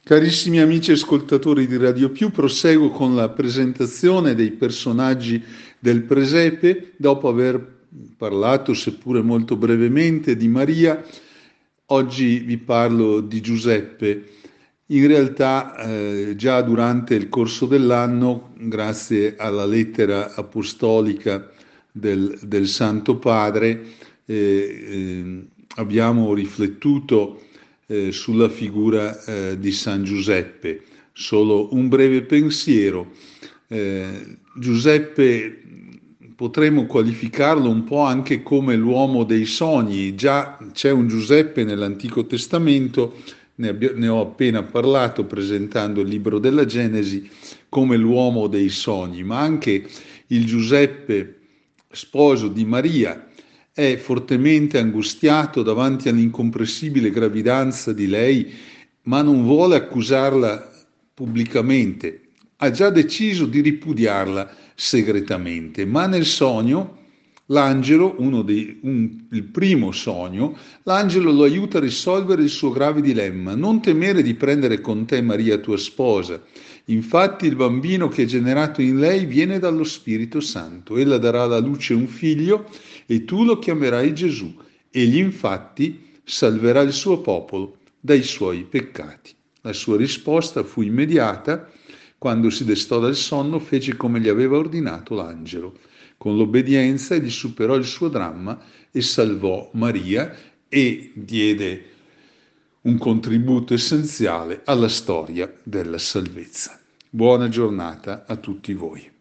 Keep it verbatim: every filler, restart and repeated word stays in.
Carissimi amici ascoltatori di Radio Più, proseguo con la presentazione dei personaggi del presepe. Dopo aver parlato, seppure molto brevemente, di Maria, oggi vi parlo di Giuseppe. In realtà eh, già durante il corso dell'anno, grazie alla lettera apostolica del, del Santo Padre, eh, eh, abbiamo riflettuto eh, sulla figura eh, di San Giuseppe. Solo un breve pensiero. Eh, Giuseppe potremmo qualificarlo un po' anche come l'uomo dei sogni. Già c'è un Giuseppe nell'Antico Testamento, ne, abbia, ne ho appena parlato presentando il libro della Genesi, come l'uomo dei sogni, ma anche il Giuseppe sposo di Maria è fortemente angustiato davanti all'incomprensibile gravidanza di lei, ma non vuole accusarla pubblicamente. Ha già deciso di ripudiarla segretamente, ma nel sogno l'angelo, uno dei, un, il primo sogno, l'angelo lo aiuta a risolvere il suo grave dilemma. Non temere di prendere con te Maria tua sposa. Infatti il bambino che è generato in lei viene dallo Spirito Santo. Ella darà alla luce un figlio e tu lo chiamerai Gesù. Egli infatti salverà il suo popolo dai suoi peccati. La sua risposta fu immediata. Quando si destò dal sonno, fece come gli aveva ordinato l'angelo. Con l'obbedienza egli superò il suo dramma e salvò Maria e diede un contributo essenziale alla storia della salvezza. Buona giornata a tutti voi.